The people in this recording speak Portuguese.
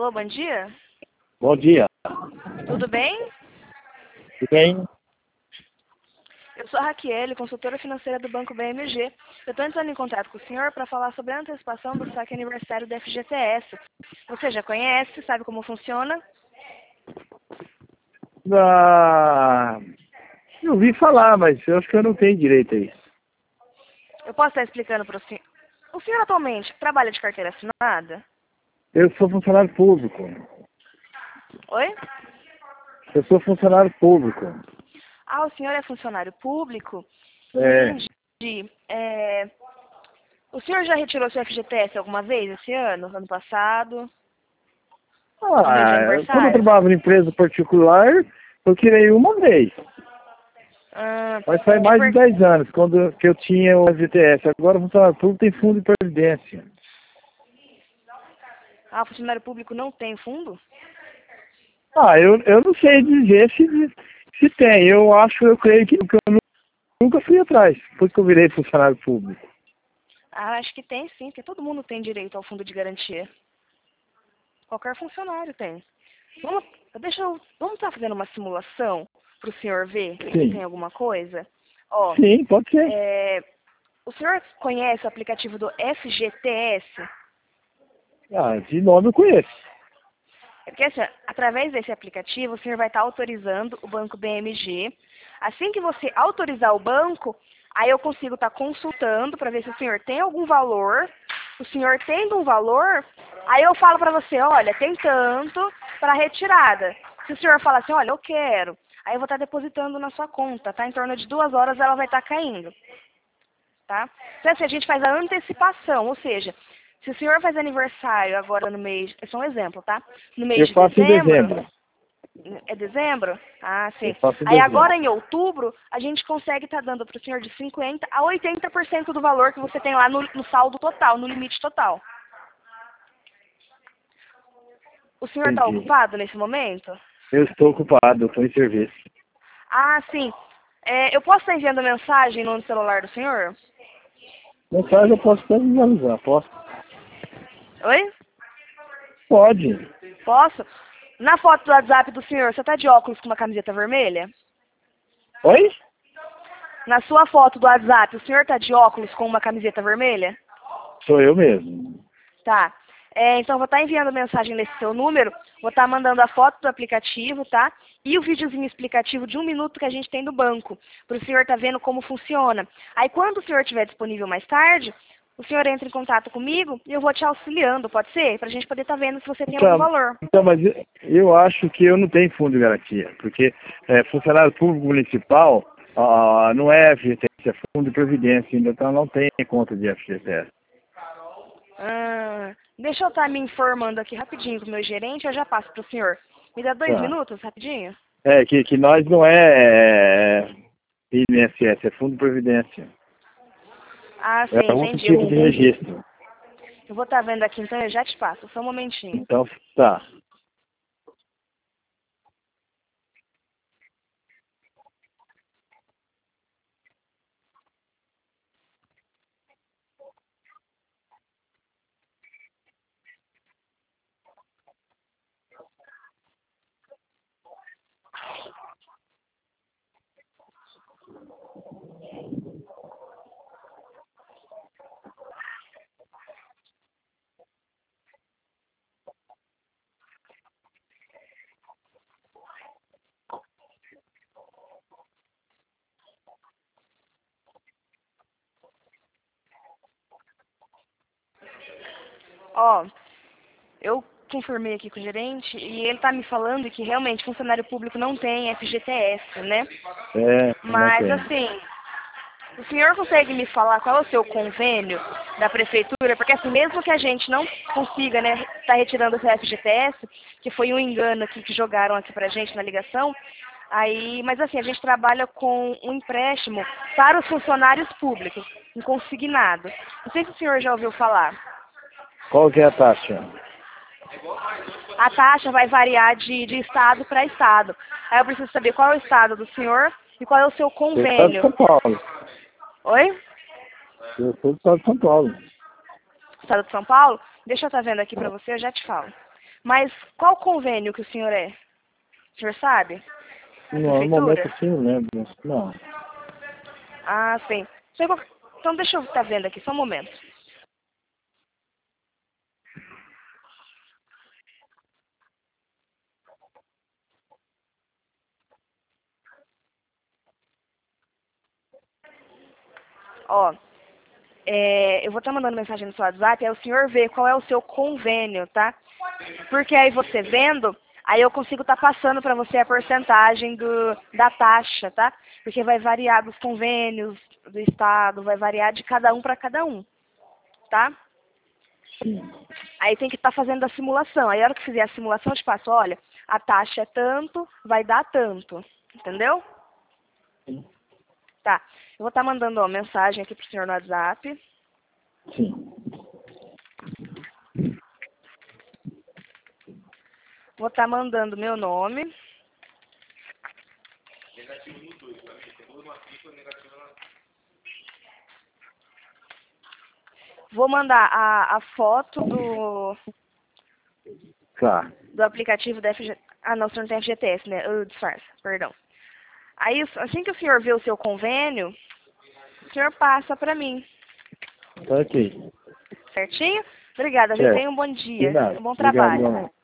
Alô, bom dia? Bom dia. Tudo bem? Tudo bem? Eu sou a Raquel, consultora financeira do Banco BMG. Eu estou entrando em contato com o senhor para falar sobre a antecipação do saque aniversário do FGTS. Você já conhece, sabe como funciona? Eu ouvi falar, mas eu acho que eu não tenho direito a isso. Eu posso estar explicando para o senhor. O senhor atualmente trabalha de carteira assinada? Eu sou funcionário público. Oi? Eu sou funcionário público. Ah, o senhor é funcionário público? É. Entendi. O senhor já retirou seu FGTS alguma vez esse ano, ano passado? No mês de Quando eu aniversário? trabalhava em empresa particular, eu tirei uma vez. Mas faz mais de 10 anos, quando que eu tinha o FGTS. Agora o funcionário público tem fundo de previdência. Ah, o funcionário público não tem fundo? Eu não sei dizer se tem. Eu creio que eu nunca fui atrás, depois que eu virei funcionário público. Ah, acho que tem sim, porque todo mundo tem direito ao fundo de garantia. Qualquer funcionário tem. Vamos estar fazendo uma simulação para o senhor ver se Sim. tem alguma coisa? Ó, Sim, pode ser. o senhor conhece o aplicativo do FGTS? De nome eu conheço. É porque assim, através desse aplicativo, o senhor vai estar autorizando o Banco BMG. Assim que você autorizar o banco, aí eu consigo estar consultando para ver se o senhor tem algum valor. O senhor tendo um valor, aí eu falo para você, olha, tem tanto para retirada. Se o senhor falar assim, olha, eu quero, aí eu vou estar depositando na sua conta, tá? Em torno de 2 horas ela vai estar caindo, tá? Então assim, a gente faz a antecipação, ou seja, se o senhor faz aniversário agora no mês, é só um exemplo, tá? No mês Eu de faço em dezembro. é dezembro? Ah, Eu sim. faço em Aí dezembro. agora em outubro, a gente consegue estar dando para o senhor de 50% a 80% do valor que você tem lá no saldo total, no limite total. O senhor está Entendi. ocupado nesse momento? Eu estou ocupado, eu estou em serviço. Ah, sim. Eu posso estar enviando mensagem no celular do senhor? Mensagem eu posso até visualizar, posso? Oi? Pode. Posso? Na foto do WhatsApp do senhor, você está de óculos com uma camiseta vermelha? Oi? Na sua foto do WhatsApp, o senhor está de óculos com uma camiseta vermelha? Sou eu mesmo. Tá. Então, eu vou estar enviando mensagem nesse seu número, vou estar mandando a foto do aplicativo, tá? E o videozinho explicativo de 1 minuto que a gente tem do banco, para o senhor estar vendo como funciona. Aí, quando o senhor estiver disponível mais tarde, o senhor entra em contato comigo e eu vou te auxiliando, pode ser? Para a gente poder estar vendo se você tem algum valor. Então, mas eu acho que eu não tenho fundo de garantia, porque funcionário público municipal não é FGTS, é fundo de previdência, ainda então não tem conta de FGTS. Deixa eu estar me informando aqui rapidinho com o meu gerente, eu já passo para o senhor. Me dá 2 Tá. minutos, rapidinho? Que nós não é INSS, é fundo de previdência. Ah, sim, É outro entendi. tipo de registro. Eu vou estar vendo aqui, então eu já te passo. Só um momentinho. Então, tá. Ó, eu confirmei aqui com o gerente e ele tá me falando que realmente funcionário público não tem FGTS, né? Não Mas tem. assim, o senhor consegue me falar qual é o seu convênio da prefeitura? Porque assim, mesmo que a gente não consiga, né, tá retirando o seu FGTS, que foi um engano aqui que jogaram aqui pra gente na ligação, mas assim, a gente trabalha com um empréstimo para os funcionários públicos, um consignado. Não sei se o senhor já ouviu falar. Qual que é a taxa? A taxa vai variar de estado para estado. Aí eu preciso saber qual é o estado do senhor e qual é o seu Eu sou de convênio. São Paulo. Oi? Eu sou do estado de São Paulo. Estado de São Paulo? Deixa eu estar vendo aqui para você, eu já te falo. Mas qual convênio que o senhor é? O senhor sabe? Não, no momento assim eu lembro. Não. Ah, sim. Então deixa eu estar vendo aqui, só um momento. Ó, eu vou estar mandando mensagem no seu WhatsApp, aí o senhor vê qual é o seu convênio, tá? Porque aí você vendo, aí eu consigo estar passando para você a porcentagem da taxa, tá? Porque vai variar dos convênios do Estado, vai variar de cada um para cada um, tá? Aí tem que estar fazendo a simulação. Aí a hora que fizer a simulação, eu te passo, olha, a taxa é tanto, vai dar tanto. Entendeu? Tá. Eu vou estar mandando uma mensagem aqui pro senhor no WhatsApp. Sim. Vou estar mandando meu nome. Vou mandar a foto Tá. do aplicativo da FGTS. Ah, não, o senhor não tem FGTS, né? Disfarça, perdão. Aí, assim que o senhor vê o seu convênio, o senhor passa para mim. Tá ok. Certinho? Obrigada, viu? Certo. Tenha um bom De dia. nada. Um bom Obrigado, trabalho. meu amor.